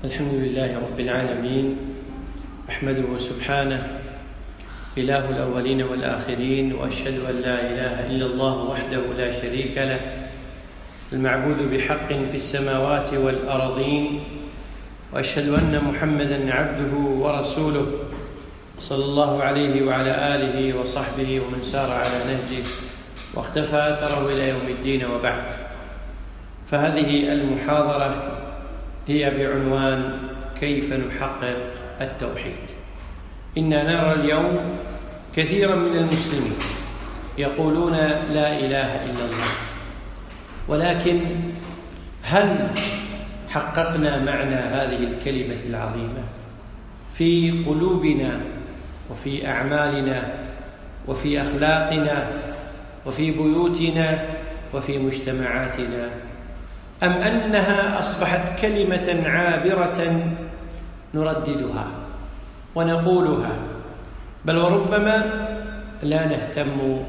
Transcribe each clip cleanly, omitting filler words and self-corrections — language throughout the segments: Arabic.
الحمد لله رب العالمين، أحمده سبحانه إله الأولين والآخرين، وأشهد أن لا إله إلا الله وحده لا شريك له المعبود بحق في السماوات والأرضين، وأشهد أن محمدًا عبده ورسوله صلى الله عليه وعلى آله وصحبه ومن سار على نهجه واختفى أثره إلى يوم الدين، وبعد. فهذه المحاضرة هي بعنوان كيف نحقق التوحيد. إننا نرى اليوم كثيرا من المسلمين يقولون لا إله إلا الله، ولكن هل حققنا معنى هذه الكلمة العظيمة في قلوبنا وفي أعمالنا وفي أخلاقنا وفي بيوتنا وفي مجتمعاتنا، أم أنها أصبحت كلمة عابرة نرددها ونقولها، بل وربما لا نهتم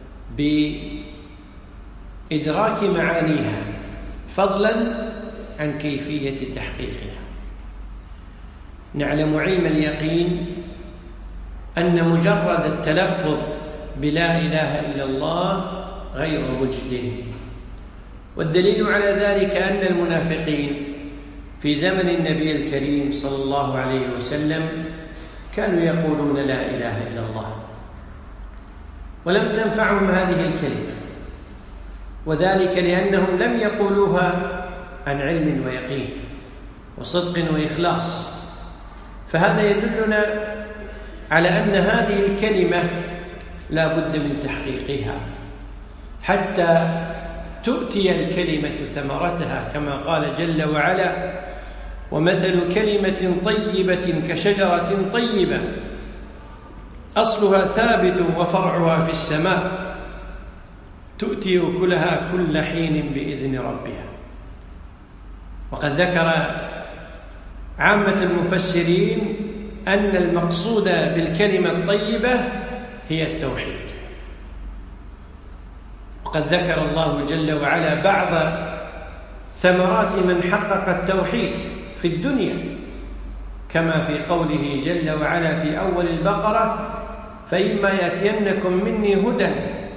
بإدراك معانيها فضلا عن كيفية تحقيقها؟ نعلم علم اليقين أن مجرد التلفظ بلا إله إلا الله غير مجد، والدليل على ذلك أن المنافقين في زمن النبي الكريم صلى الله عليه وسلم كانوا يقولون لا إله إلا الله، ولم تنفعهم هذه الكلمة، وذلك لأنهم لم يقولوها عن علم ويقين وصدق وإخلاص. فهذا يدلنا على أن هذه الكلمة لا بد من تحقيقها حتى تؤتي الكلمة ثمرتها، كما قال جل وعلا: ومثل كلمة طيبة كشجرة طيبة أصلها ثابت وفرعها في السماء تؤتي أكلها كل حين بإذن ربها. وقد ذكر عامة المفسرين أن المقصود بالكلمة الطيبة هي التوحيد، وقد ذكر الله جل وعلا بعض ثمرات من حقق التوحيد في الدنيا، كما في قوله جل وعلا في أول البقرة: فإما يأتينكم مني هدى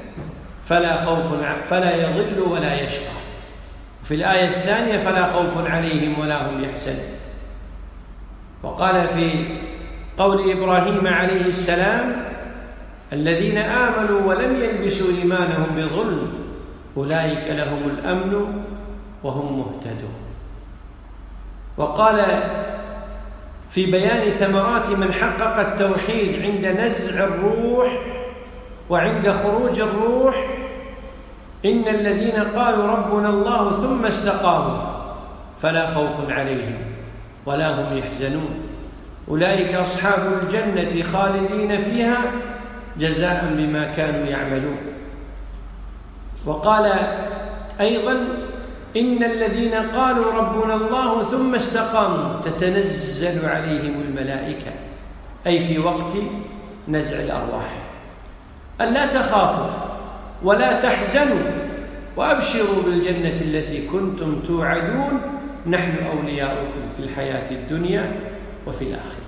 فلا يضل ولا يشقى. في الآية الثانية: فلا خوف عليهم ولا هم يحزنون. وقال في قول إبراهيم عليه السلام: الذين آمنوا ولم يلبسوا إيمانهم بظلم أولئك لهم الأمن وهم مهتدون. وقال في بيان ثمرات من حقق التوحيد عند نزع الروح وعند خروج الروح: إن الذين قالوا ربنا الله ثم استقاموا فلا خوف عليهم ولا هم يحزنون أولئك أصحاب الجنة خالدين فيها جزاء بما كانوا يعملون. وقال أيضا: إن الذين قالوا ربنا الله ثم استقاموا تتنزل عليهم الملائكة، أي في وقت نزع الأرواح، ألا تخافوا ولا تحزنوا وأبشروا بالجنة التي كنتم توعدون نحن أولياؤكم في الحياة الدنيا وفي الآخرة.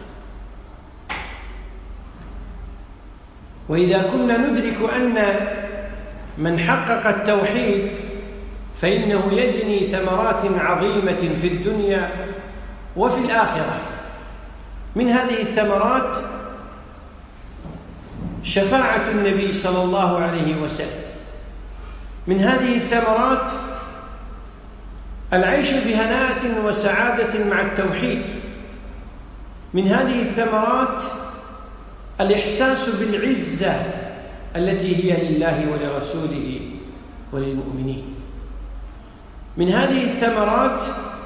وإذا كنا ندرك أن من حقق التوحيد فإنه يجني ثمرات عظيمة في الدنيا وفي الآخرة، من هذه الثمرات شفاعة النبي صلى الله عليه وسلم، من هذه الثمرات العيش بهناءة وسعادة مع التوحيد، من هذه الثمرات الإحساس بالعزة التي هي لله ولرسوله وللمؤمنين، من هذه الثمرات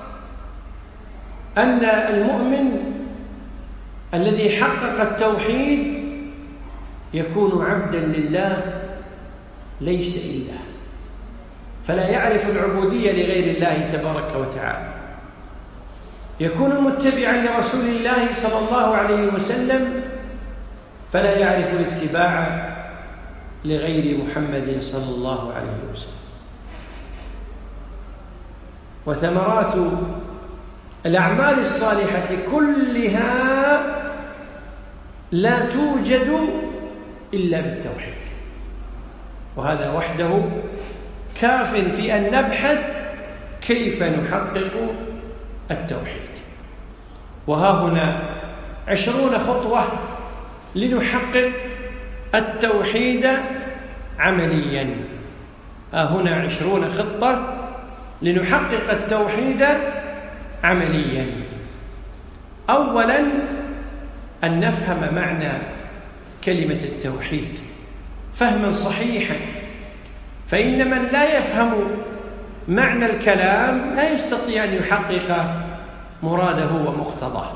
أن المؤمن الذي حقق التوحيد يكون عبدا لله ليس إلا، فلا يعرف العبودية لغير الله تبارك وتعالى، يكون متبعا لرسول الله صلى الله عليه وسلم فلا يعرف الاتباع لغير محمد صلى الله عليه وسلم. وثمرات الأعمال الصالحة كلها لا توجد إلا بالتوحيد، وهذا وحده كاف في أن نبحث كيف نحقق التوحيد. وها هنا 20 خطوة لنحقق التوحيد عمليا. ها هنا 20 خطة لنحقق التوحيد عمليا. أولا أن نفهم معنى كلمة التوحيد فهما صحيحا، فإن من لا يفهم معنى الكلام لا يستطيع أن يحقق مراده ومقتضاه.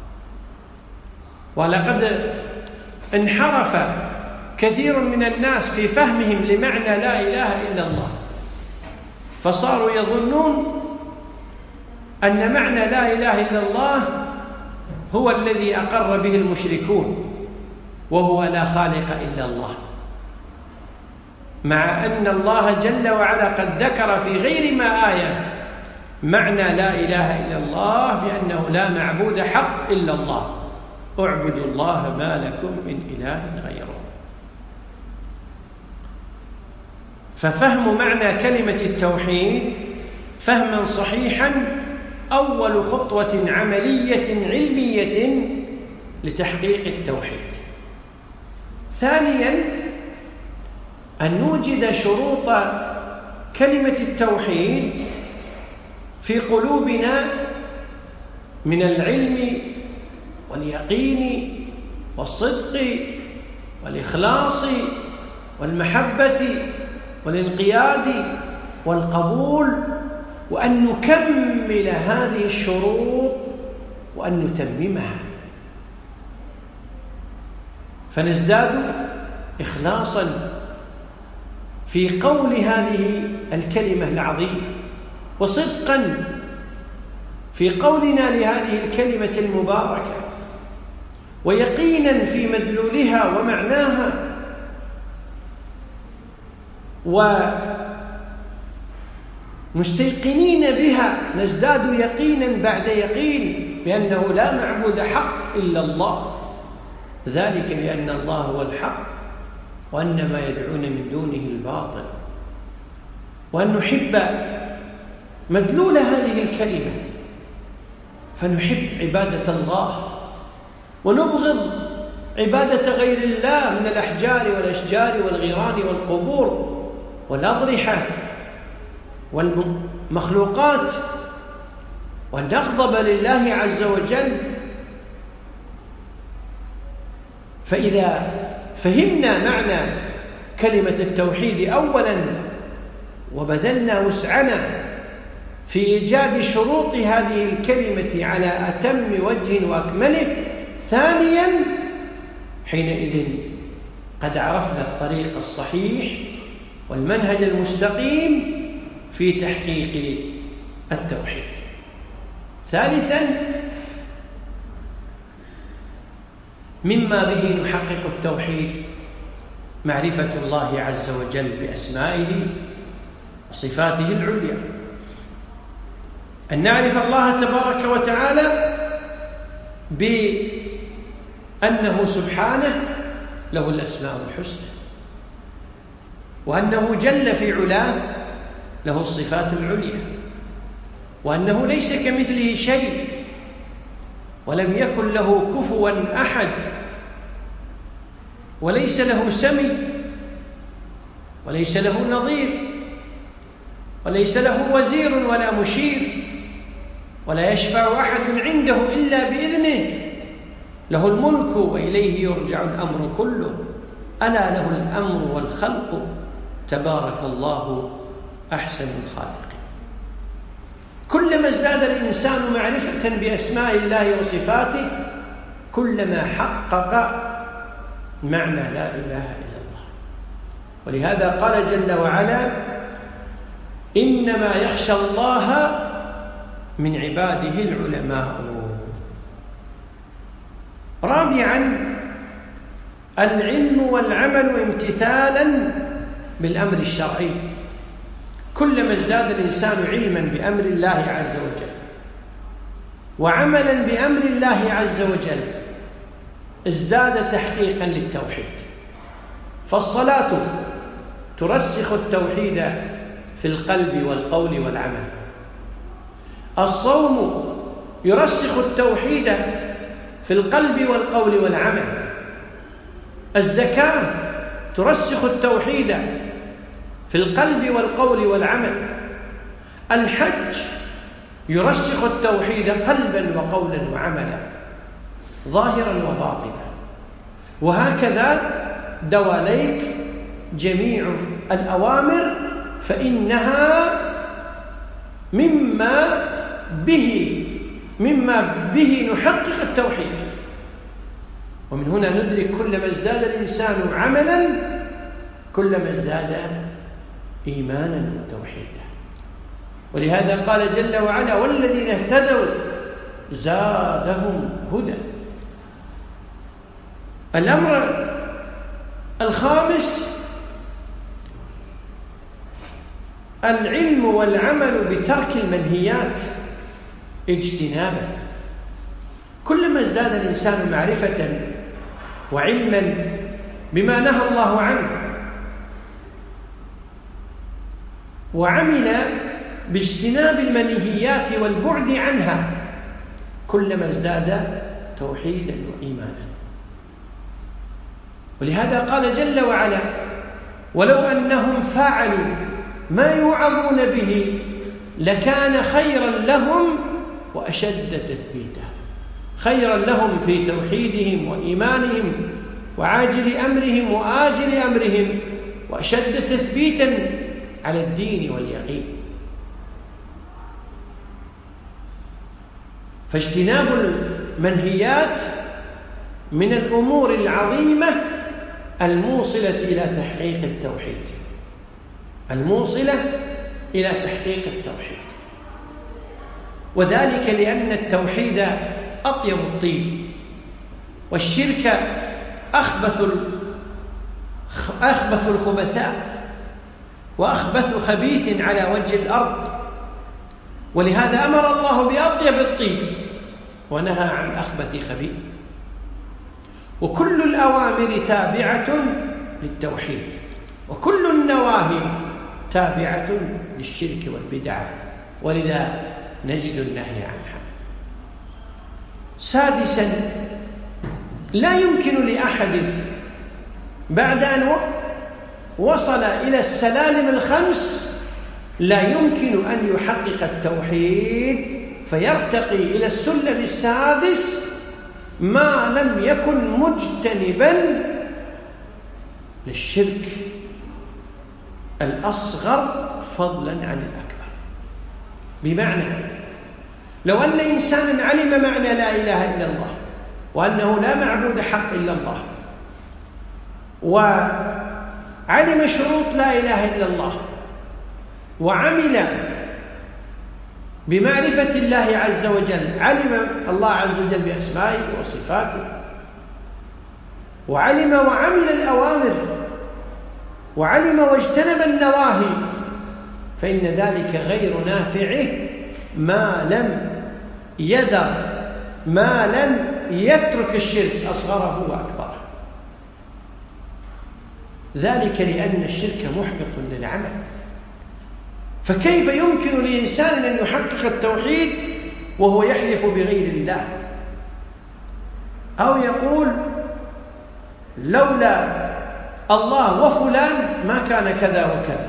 ولقد انحرف كثير من الناس في فهمهم لمعنى لا إله إلا الله، فصاروا يظنون أن معنى لا إله إلا الله هو الذي أقر به المشركون، وهو لا خالق إلا الله، مع أن الله جل وعلا قد ذكر في غير ما آية معنى لا إله إلا الله بأنه لا معبود حق إلا الله، اعبدوا الله ما لكم من إله غيره. ففهم معنى كلمة التوحيد فهما صحيحا أول خطوة عملية علمية لتحقيق التوحيد. ثانيا أن نوجد شروط كلمة التوحيد في قلوبنا من العلم واليقين والصدق والإخلاص والمحبة والانقياد والقبول، وأن نكمل هذه الشروط وأن نتممها، فنزداد إخلاصا في قول هذه الكلمة العظيمة، وصدقا في قولنا لهذه الكلمة المباركة، ويقينا في مدلولها ومعناها، ومستيقنين بها نزداد يقينا بعد يقين بأنه لا معبود حق إلا الله، ذلك بأن الله هو الحق وأن ما يدعون من دونه الباطل، وأن نحب مدلول هذه الكلمة فنحب عبادة الله ونبغض عبادة غير الله من الأحجار والأشجار والغيران والقبور والأضرحة والمخلوقات، ونغضب لله عز وجل. فإذا فهمنا معنى كلمة التوحيد أولا وبذلنا وسعنا في إيجاد شروط هذه الكلمة على أتم وجه وأكمله، ثانيا حينئذ قد عرفنا الطريق الصحيح والمنهج المستقيم في تحقيق التوحيد. ثالثا مما به نحقق التوحيد معرفة الله عز وجل بأسمائه وصفاته العليا، أن نعرف الله تبارك وتعالى بأنه سبحانه له الأسماء الحسنى، وأنه جل في علاه له الصفات العليا، وأنه ليس كمثله شيء ولم يكن له كفوا أحد، وليس له سمي وليس له نظير وليس له وزير ولا مشير، ولا يشفع أحد عنده إلا بإذنه، له الملك وإليه يرجع الأمر كله، ألا له الأمر والخلق تبارك الله أحسن الخالقين. كلما ازداد الإنسان معرفة بأسماء الله وصفاته كلما حقق معنى لا إله إلا الله. ولهذا قال جل وعلا: إنما يخشى الله من عباده العلماء. رابعا العلم والعمل امتثالا بالأمر الشرعي. كلما ازداد الإنسان علما بأمر الله عز وجل وعملا بأمر الله عز وجل ازداد تحقيقا للتوحيد. فالصلاة ترسخ التوحيد في القلب والقول والعمل، الصوم يرسخ التوحيد في القلب والقول والعمل، الزكاة ترسخ التوحيد في القلب والقول والعمل، الحج يرسخ التوحيد قلبا وقولا وعملا، ظاهرا وباطنا. وهكذا دواليك جميع الأوامر، فإنها مما به نحقق التوحيد. ومن هنا ندرك كلما ازداد الإنسان عملا كلما ازداد إيمانا وتوحيدا. ولهذا قال جل وعلا: والذين اهتدوا زادهم هدى. الأمر الخامس: العلم والعمل بترك المنهيات اجتنابا. كلما ازداد الإنسان معرفة وعلما بما نهى الله عنه وعمل باجتناب المنهيات والبعد عنها كلما ازداد توحيدا وإيمانا. ولهذا قال جل وعلا: ولو أنهم فعلوا ما يوعظون به لكان خيرا لهم وأشد تثبيتا. خيرا لهم في توحيدهم وإيمانهم وعاجل أمرهم وآجل أمرهم، وأشد تثبيتا على الدين واليقين. فاجتناب المنهيات من الأمور العظيمة الموصلة إلى تحقيق التوحيد، الموصلة إلى تحقيق التوحيد. وذلك لأن التوحيد أطيب الطيب، والشرك أخبث الخبثاء وأخبث خبيث على وجه الأرض. ولهذا أمر الله بأطيب الطيب ونهى عن أخبث خبيث. وكل الأوامر تابعة للتوحيد، وكل النواهي تابعة للشرك والبدعة، ولذا نجد النهي عنها. سادسا: لا يمكن لأحد بعد أن وصل إلى السلالم الخمس لا يمكن أن يحقق التوحيد فيرتقي إلى السلم السادس ما لم يكن مجتنبا للشرك الأصغر فضلا عن الأكبر. بمعنى لو أن إنسانا علم معنى لا إله إلا الله وأنه لا معبود حق إلا الله، وعلم شروط لا إله إلا الله، وعمل بمعرفة الله عز وجل، علم الله عز وجل بأسمائه وصفاته، وعلم وعمل الأوامر، وعلم واجتنب النواهي، فإن ذلك غير نافعه ما لم يترك الشرك أصغره وأكبره. ذلك لأن الشرك محبط للعمل. فكيف يمكن لإنسان أن يحقق التوحيد وهو يحلف بغير الله، أو يقول لولا الله وفلان ما كان كذا وكذا،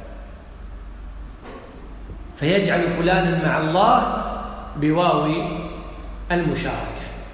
فيجعل فلانا مع الله بواو المشاركة.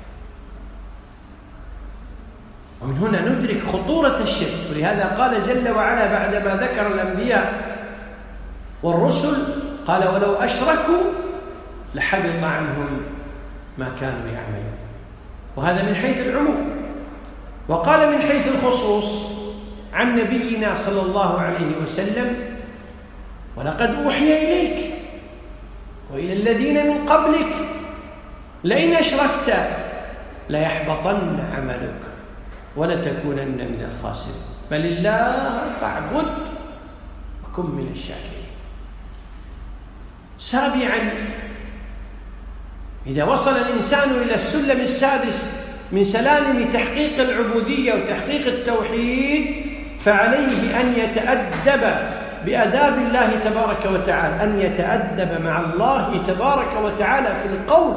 ومن هنا ندرك خطورة الشرك. ولهذا قال جل وعلا بعدما ذكر الأنبياء والرسل قال: ولو أشركوا لحبط عنهم ما كانوا يعملون. وهذا من حيث العموم. وقال من حيث الخصوص عن نبينا صلى الله عليه وسلم: ولقد أوحي إليك وإلى الذين من قبلك لئن أشركت ليحبطن عملك ولتكونن من الخاسرين بل الله فاعبد وكن من الشاكرين. سابعا: إذا وصل الإنسان إلى السلم السادس من سلالم تحقيق العبودية وتحقيق التوحيد فعليه أن يتأدب بآداب الله تبارك وتعالى، أن يتأدب مع الله تبارك وتعالى في القول،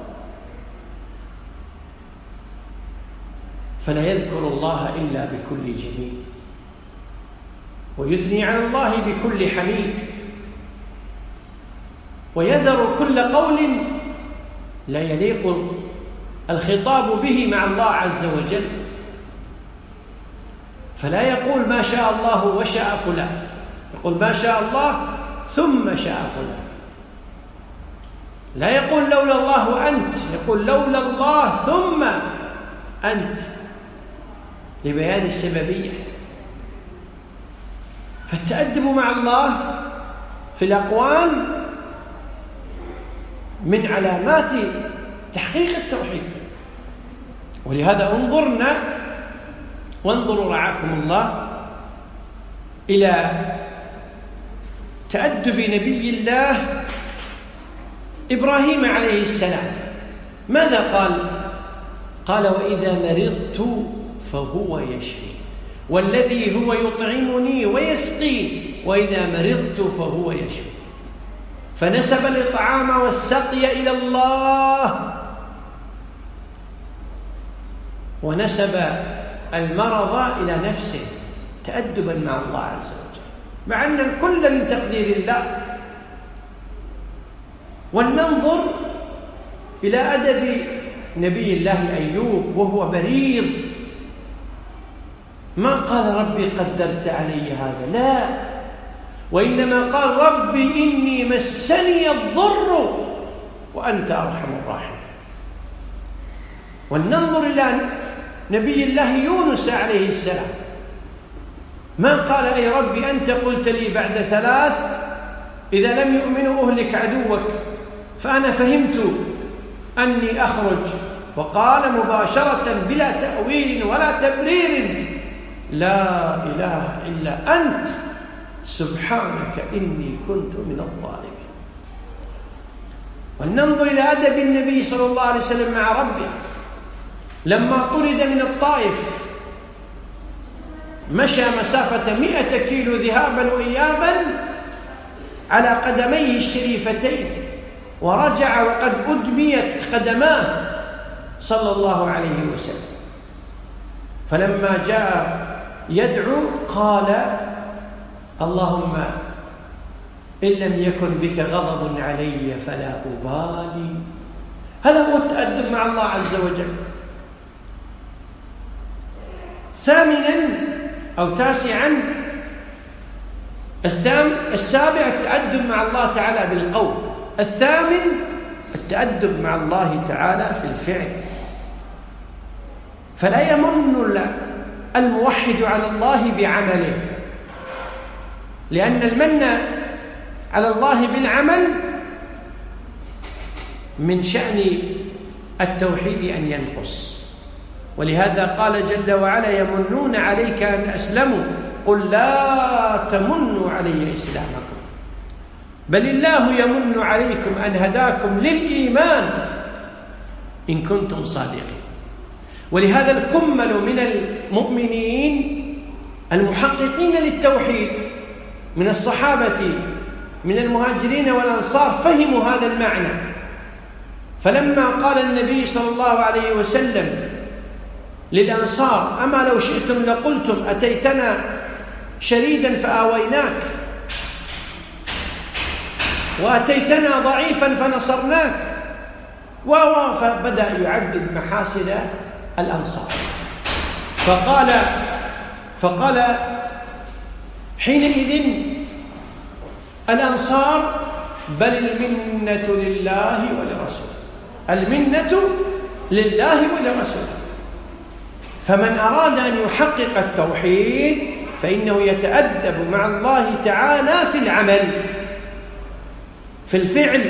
فلا يذكر الله إلا بكل جميل، ويثني على الله بكل حميد، ويذر كل قول لا يليق الخطاب به مع الله عز وجل، فلا يقول ما شاء الله وشاء فلان، يقول ما شاء الله ثم شاء فلان. لا يقول لولا الله وأنت، يقول لولا الله ثم أنت، لبيان السببية. فالتأدب مع الله في الأقوال من علامات تحقيق التوحيد. ولهذا انظرنا وانظروا رعاكم الله إلى تأدب نبي الله إبراهيم عليه السلام. ماذا قال؟ قال وإذا مرضت فهو يشفي، والذي هو يطعمني ويسقين، وإذا مرضت فهو يشفي. فنسب الإطعام والسقي إلى الله، ونسب المرض إلى نفسه تأدبا مع الله عز وجل، مع أن الكل من تقدير الله. ولننظر إلى أدب نبي الله أيوب وهو مريض، ما قال ربي قدرت علي هذا، لا، وإنما قال ربي إني مسني الضر وأنت أرحم الراحمين. ولننظر إلى نبي الله يونس عليه السلام، ما قال أي ربي أنت قلت لي بعد 3 إذا لم يؤمنوا أهلك عدوك، فأنا فهمت أني أخرج، وقال مباشرة بلا تأويل ولا تبرير لا إله إلا أنت سبحانك إني كنت من الظالمين. ولننظر إلى أدب النبي صلى الله عليه وسلم مع ربه لما طرد من الطائف، مشى مسافة 100 كيلو ذهابا وإيابا على قدميه الشريفتين، ورجع وقد أدميت قدماه صلى الله عليه وسلم. فلما جاء يدعو قال اللهم إن لم يكن بك غضب علي فلا أبالي. هذا هو التأدب مع الله عز وجل. 8 أو 9 السابع التأدب مع الله تعالى بالقول. 8 التأدب مع الله تعالى في الفعل. فلا يمن الموحد على الله بعمله، لأن المن على الله بالعمل من شأن التوحيد أن ينقص. ولهذا قال جل وعلا يمنون عليك أن أسلموا قل لا تمنوا علي إسلامكم بل الله يمن عليكم أن هداكم للإيمان إن كنتم صادقين. ولهذا الكمل من المؤمنين المحققين للتوحيد من الصحابة من المهاجرين والأنصار فهموا هذا المعنى. فلما قال النبي صلى الله عليه وسلم للأنصار أما لو شئتم لقلتم أتيتنا شريدا فآويناك وأتيتنا ضعيفا فنصرناك، فبدأ يعدد محاسن الأنصار، فقال حينئذ الأنصار بل المنة لله ولرسوله، المنة لله ولرسوله. فمن أراد أن يحقق التوحيد فإنه يتأدب مع الله تعالى في العمل في الفعل،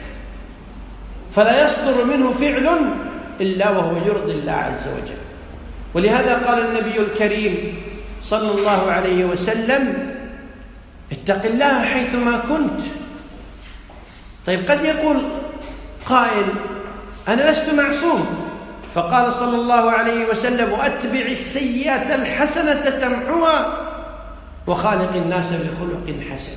فلا يصدر منه فعل إلا وهو يرضي الله عز وجل. ولهذا قال النبي الكريم صلى الله عليه وسلم اتق الله حيثما كنت. طيب قد يقول قائل أنا لست معصوم. فقال صلى الله عليه وسلم: وأتبع السيئة الحسنة تمحوها وخالق الناس بخلق حسن.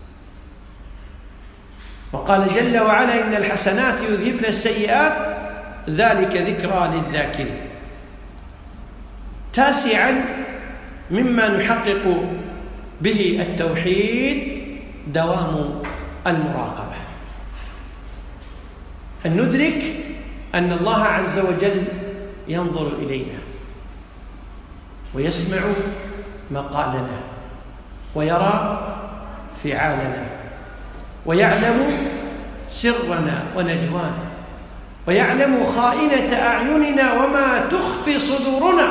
وقال جل وعلا: إن الحسنات يذهبن السيئات ذلك ذكرى للذاكرين. 9 مما نحقق به التوحيد دوام المراقبة، أن ندرك أن الله عز وجل ينظر إلينا ويسمع مقالنا ويرى فعالنا ويعلم سرنا ونجوانا ويعلم خائنة أعيننا وما تخفي صدورنا.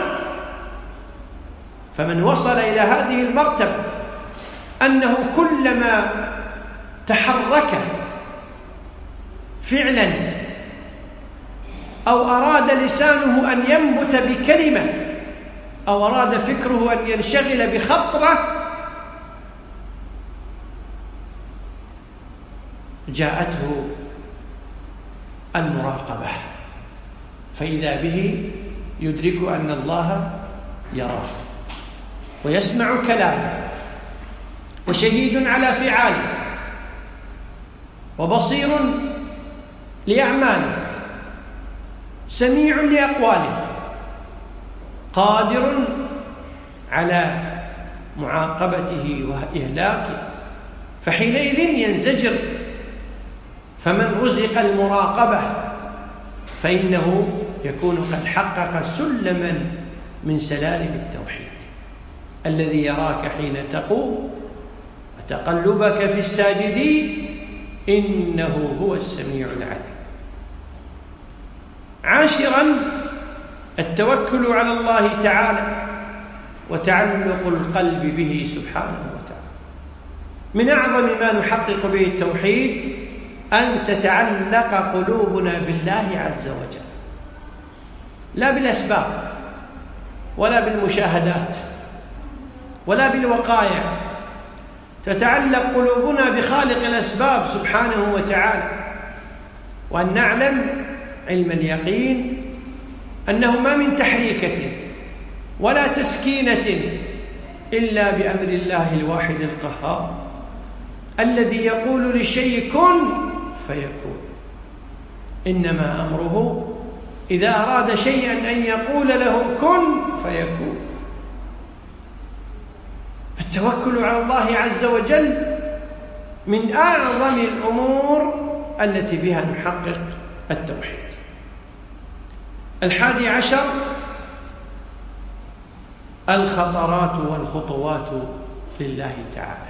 فمن وصل إلى هذه المرتبة أنه كلما تحرك فعلا أو أراد لسانه أن ينبت بكلمة أو أراد فكره أن ينشغل بخطرة جاءته المراقبة، فإذا به يدرك أن الله يراه ويسمع كلامه وشهيد على فعاله وبصير لأعماله سميع لأقواله قادر على معاقبته وإهلاكه، فحينئذ ينزجر. فمن رزق المراقبة فإنه يكون قد حقق سلما من سلالم التوحيد، الذي يراك حين تقوم وتقلبك في الساجدين إنه هو السميع العليم. 10 التوكل على الله تعالى وتعلق القلب به سبحانه وتعالى. من أعظم ما نحقق به التوحيد أن تتعلق قلوبنا بالله عز وجل، لا بالأسباب ولا بالمشاهدات ولا بالوقائع، تتعلق قلوبنا بخالق الأسباب سبحانه وتعالى، وأن نعلم علم اليقين أنه ما من تحريكة ولا تسكينة إلا بأمر الله الواحد القهار الذي يقول للشيء كن فيكون. إنما أمره إذا أراد شيئا أن يقول له كن فيكون. فالتوكل على الله عز وجل من أعظم الأمور التي بها نحقق التوحيد. 11 الخطرات والخطوات لله تعالى،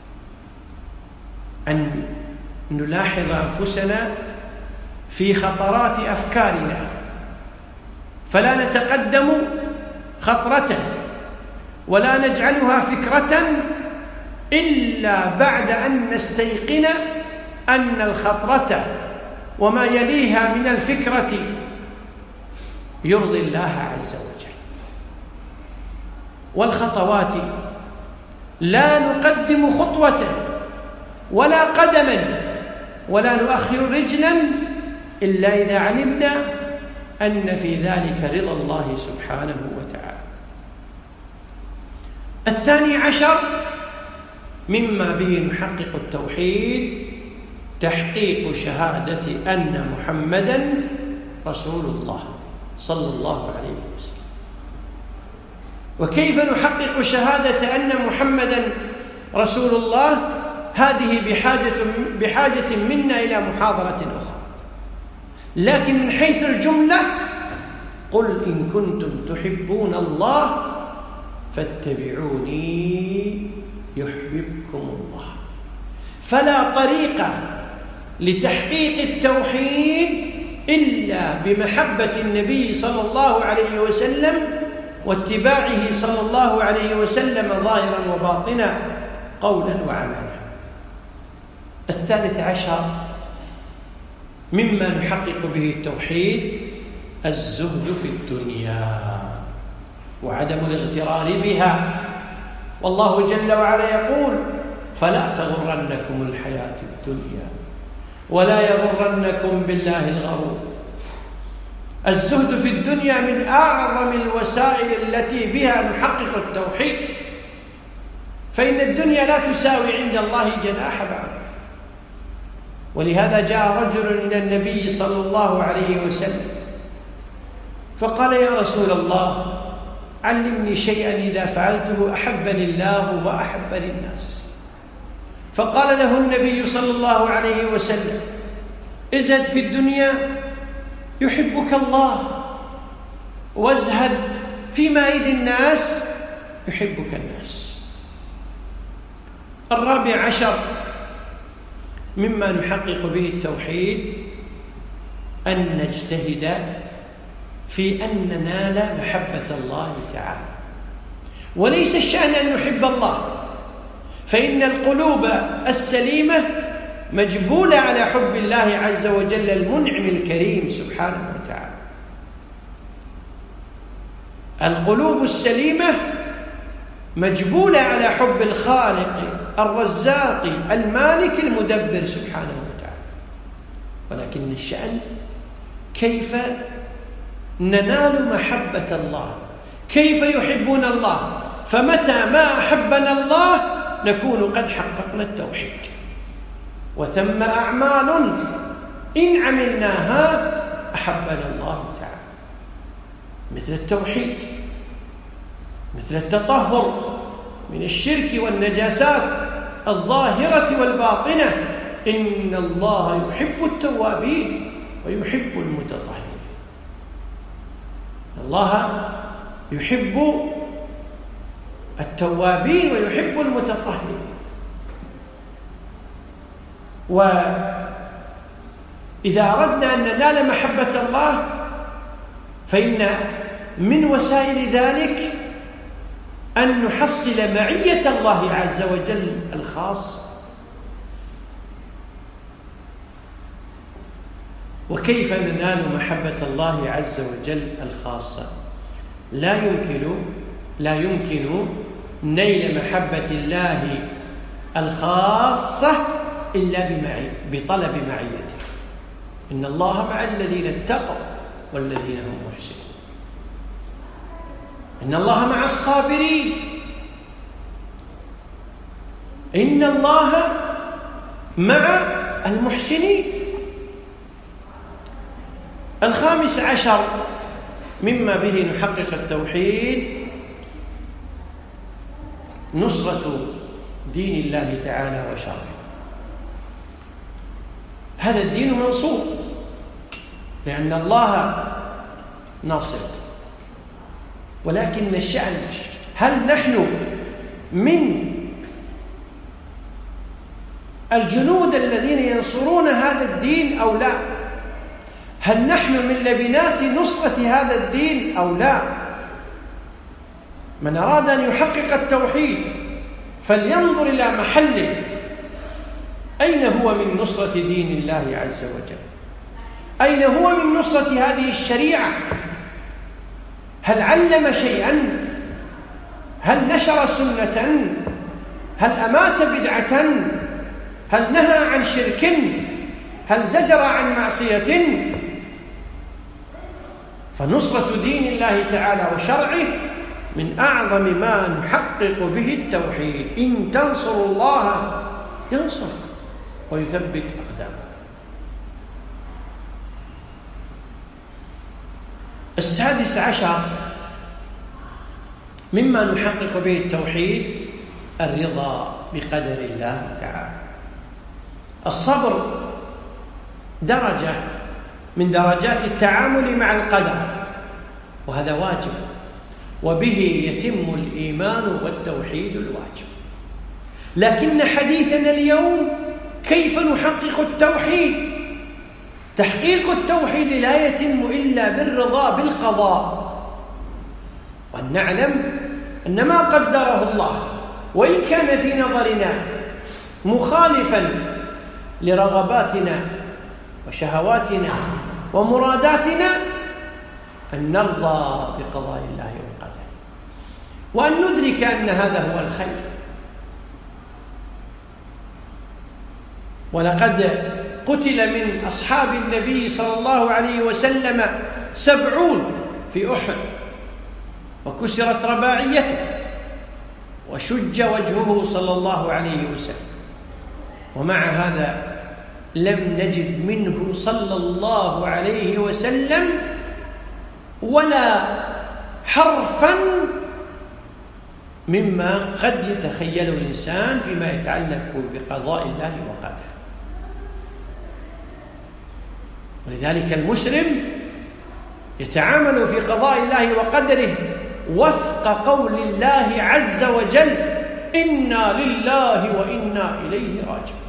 أن نلاحظ أنفسنا في خطرات أفكارنا، فلا نتقدم خطرة ولا نجعلها فكرة إلا بعد أن نستيقن أن الخطرة وما يليها من الفكرة يرضي الله عز وجل. والخطوات لا نقدم خطوة ولا قدما ولا نؤخر رجلا إلا إذا علمنا أن في ذلك رضا الله سبحانه وتعالى. 12 مما به نحقق التوحيد تحقيق شهادة أن محمدًا رسول الله صلى الله عليه وسلم. وكيف نحقق شهادة أن محمدًا رسول الله؟ هذه بحاجة منا إلى محاضرة أخرى، لكن من حيث الجملة قل إن كنتم تحبون الله فاتبعوني يحببكم الله. فلا طريق لتحقيق التوحيد إلا بمحبة النبي صلى الله عليه وسلم واتباعه صلى الله عليه وسلم ظاهرا وباطنا قولا وعملا. 13 مما نحقق به التوحيد الزهد في الدنيا وعدم الاغترار بها. والله جل وعلا يقول فلا تغرنكم الحياة الدنيا ولا يغرنكم بالله الغرور الزهد في الدنيا من أعظم الوسائل التي بها نحقق التوحيد، فإن الدنيا لا تساوي عند الله جناح بعوضة. ولهذا جاء رجل إلى النبي صلى الله عليه وسلم فقال: يا رسول الله، علمني شيئا إذا فعلته أحبني الله وأحبني الناس. فقال له النبي صلى الله عليه وسلم: ازهد في الدنيا يحبك الله، وازهد فيما أيدي الناس يحبك الناس. 14 مما نحقق به التوحيد أن نجتهد في أن ننال محبة الله تعالى. وليس الشأن أن نحب الله، فإن القلوب السليمة مجبولة على حب الله عز وجل المنعم الكريم سبحانه وتعالى. القلوب السليمة مجبولة على حب الخالق الرزاق المالك المدبر سبحانه وتعالى. ولكن الشأن كيف ننال محبة الله، كيف يحبون الله. فمتى ما أحبنا الله نكون قد حققنا التوحيد. وثم أعمال إن عملناها أحبنا الله تعالى، مثل التوحيد، مثل التطهر من الشرك والنجاسات الظاهرة والباطنة. إن الله يحب التوابين ويحب المتطهرين. الله يحب التوابين ويحب المتطهرين. وإذا أردنا أن ننال محبة الله فإن من وسائل ذلك أن نحصل معية الله عز وجل الخاصة. وكيف ننال محبة الله عز وجل الخاصة؟ لا يمكن نيل محبة الله الخاصة إلا بطلب معيته. إن الله مع الذين اتقوا والذين هم محسنون. إن الله مع الصابرين. إن الله مع المحسنين. 15 مما به نحقق التوحيد نصرة دين الله تعالى وشرعه. هذا الدين منصور لأن الله ناصر. ولكن الشأن هل نحن من الجنود الذين ينصرون هذا الدين أو لا؟ هل نحن من لبنات نصرة هذا الدين أو لا؟ من أراد أن يحقق التوحيد فلينظر إلى محله، أين هو من نصرة دين الله عز وجل؟ أين هو من نصرة هذه الشريعة؟ هل علم شيئا؟ هل نشر سنة؟ هل أمات بدعة؟ هل نهى عن شرك؟ هل زجر عن معصية؟ فنصرة دين الله تعالى وشرعه من أعظم ما نحقق به التوحيد. إن تنصروا الله ينصركم ويثبت أقدامكم. 16 مما نحقق به التوحيد الرضا بقدر الله تعالى. الصبر درجة من درجات التعامل مع القدر، وهذا واجب، وبه يتم الإيمان والتوحيد الواجب. لكن حديثنا اليوم كيف نحقق التوحيد؟ تحقيق التوحيد لا يتم إلا بالرضا بالقضاء، وأن نعلم أن ما قدره الله وإن كان في نظرنا مخالفا لرغباتنا وشهواتنا ومراداتنا، أن نرضى بقضاء الله وقدره، وأن ندرك أن هذا هو الخير. ولقد قتل من أصحاب النبي صلى الله عليه وسلم 70 في أحد، وكسرت رباعيته، وشج وجهه صلى الله عليه وسلم، ومع هذا لم نجد منه صلى الله عليه وسلم ولا حرفا مما قد يتخيله الإنسان فيما يتعلق بقضاء الله وقدره. ولذلك المسلم يتعامل في قضاء الله وقدره وفق قول الله عز وجل: إنا لله وإنا إليه راجعون.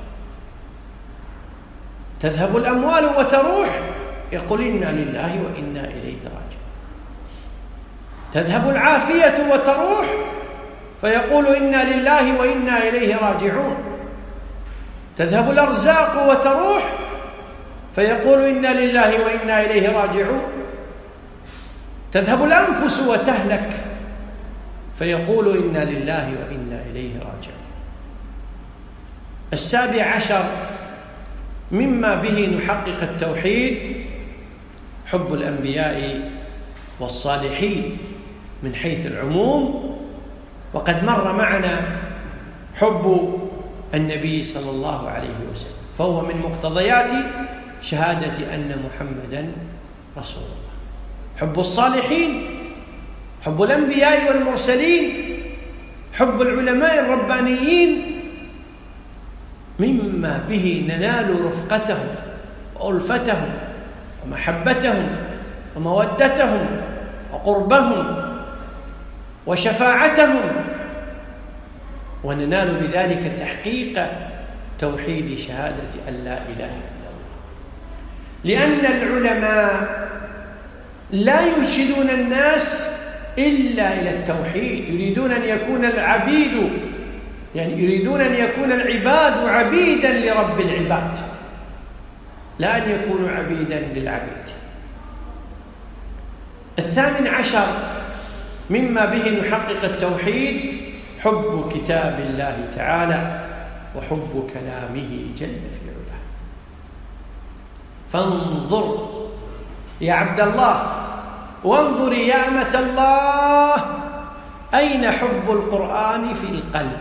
تذهب الأموال وتروح، يقول إنا لله وإنا إليه راجعون. تذهب العافية وتروح، فيقول إنا لله وإنا إليه راجعون. تذهب الأرزاق وتروح، فيقول إنا لله وإنا إليه راجعون. تذهب الأنفس وتهلك، فيقول إنا لله وإنا إليه راجعون. 17 مما به نحقق التوحيد حب الأنبياء والصالحين من حيث العموم، وقد مر معنا حب النبي صلى الله عليه وسلم، فهو من مقتضيات شهادة أن محمدا رسول الله. حب الصالحين، حب الأنبياء والمرسلين، حب العلماء الربانيين، مما به ننال رفقتهم وألفتهم ومحبتهم ومودتهم وقربهم وشفاعتهم، وننال بذلك تحقيق توحيد شهادة أن لا إله إلا الله. لأن العلماء لا يرشدون الناس إلا إلى التوحيد، يريدون أن يكون العبيد، يعني يريدون أن يكون العباد عبيدا لرب العباد، لا أن يكونوا عبيدا للعبيد. 18 مما به نحقق التوحيد حب كتاب الله تعالى وحب كلامه جل في علاه. فانظر يا عبد الله، وانظر يا أمة الله، أين حب القرآن في القلب؟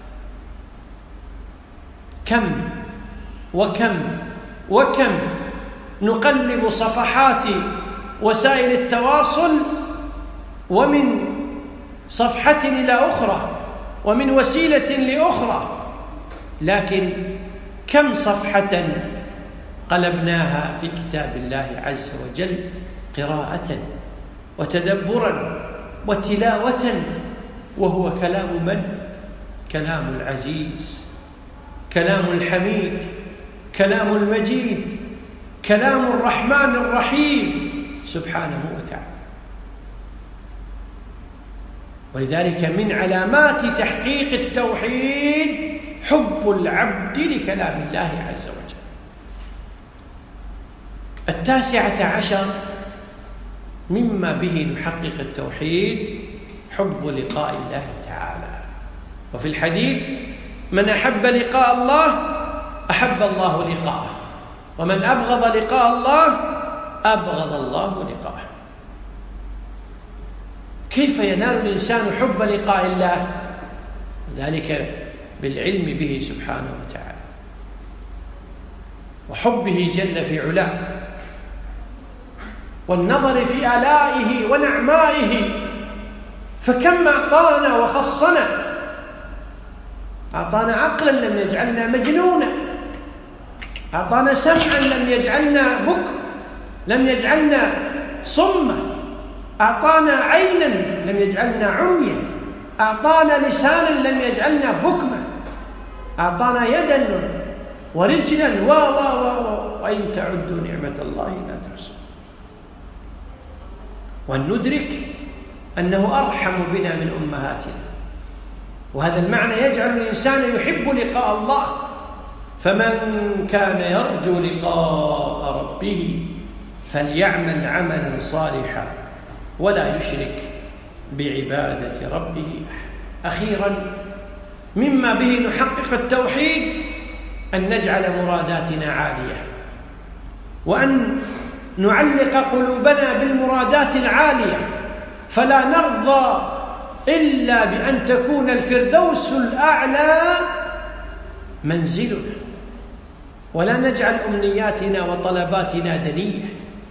كم وكم وكم نقلب صفحات وسائل التواصل، ومن صفحة إلى أخرى ومن وسيلة لأخرى، لكن كم صفحة قلبناها في كتاب الله عز وجل قراءة وتدبرا وتلاوة، وهو كلام من؟ كلام العزيز، كلام الحميد، كلام المجيد، كلام الرحمن الرحيم سبحانه وتعالى. ولذلك من علامات تحقيق التوحيد حب العبد لكلام الله عز وجل. 19 مما به نحقق التوحيد حب لقاء الله تعالى. وفي الحديث: من أحب لقاء الله أحب الله لقاءه، ومن أبغض لقاء الله أبغض الله لقاءه. كيف ينال الإنسان حب لقاء الله؟ ذلك بالعلم به سبحانه وتعالى وحبه جل في علاه، والنظر في آلائه ونعمائه. فكم أعطانا وخصنا، أعطانا عقلا لم يجعلنا مجنونا، أعطانا سمعا لم يجعلنا لم يجعلنا صما، أعطانا عينا لم يجعلنا عميا، أعطانا لسانا لم يجعلنا بكما، أعطانا يدا ورجلا وإن تعدوا نعمة الله لا تحصوها. وأن ندرك أنه أرحم بنا من أمهاتنا، وهذا المعنى يجعل الإنسان يحب لقاء الله. فمن كان يرجو لقاء ربه فليعمل عملا صالحا ولا يشرك بعبادة ربه أحد. أخيرا مما به نحقق التوحيد أن نجعل مراداتنا عالية، وأن نعلق قلوبنا بالمرادات العالية، فلا نرضى إلا بأن تكون الفردوس الأعلى منزلنا، ولا نجعل أمنياتنا وطلباتنا دنية.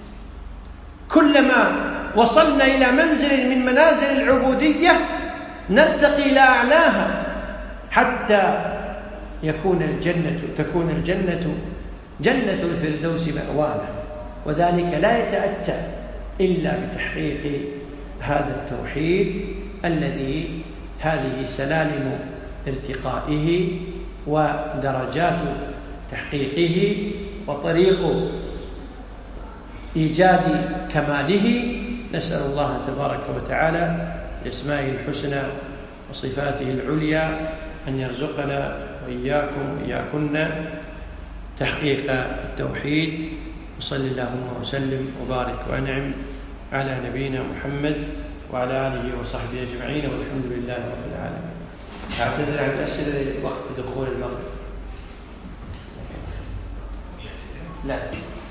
كلما وصلنا إلى منزل من منازل العبودية نرتقي إلى أعلاها حتى تكون الجنة جنة الفردوس مأوانا، وذلك لا يتأتى إلا بتحقيق هذا التوحيد الذي هذه سلالم ارتقائه ودرجات تحقيقه وطريق إيجاد كماله. نسأل الله تبارك وتعالى بأسمائه الحسنى وصفاته العليا أن يرزقنا وإياكن تحقيق التوحيد. وصل اللهم وسلم وبارك وأنعم على نبينا محمد وعلى آله وصحبه أجمعين، والحمد لله رب العالمين. أعتذر عن الأسئلة وقت دخول المغرب. لا